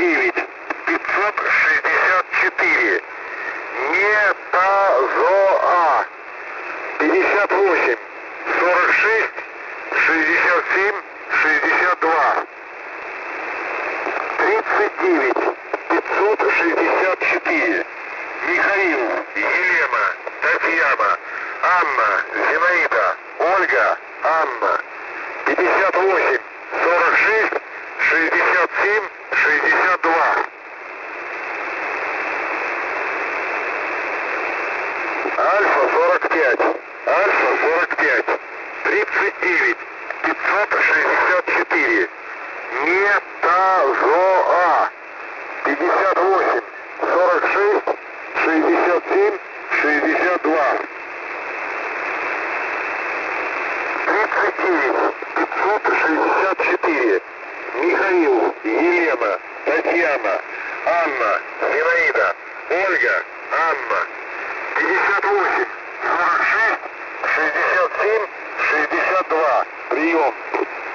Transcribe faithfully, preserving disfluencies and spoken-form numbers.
девять пятьсот шестьдесят четыре. Метазоа. пятьдесят восемь сорок шесть шестьдесят семь шестьдесят два. тридцать девять пятьсот шестьдесят четыре. Михаил, Елена, Татьяна, Анна, Зинаида, Ольга, Анна. пятьдесят восемь сорок шесть шестьдесят семь шестьдесят два. Альфа сорок пять. Альфа сорок пять. тридцать девять пятьсот шестьдесят четыре. Метазоа. пятьдесят восемь сорок шесть шестьдесят семь шестьдесят два. тридцать девять пятьсот шестьдесят четыре. Михаил, Елена, Татьяна, Анна, Зинаида, Ольга, Анна. пятьдесят восемь сорок шесть шестьдесят семь шестьдесят два. Прием.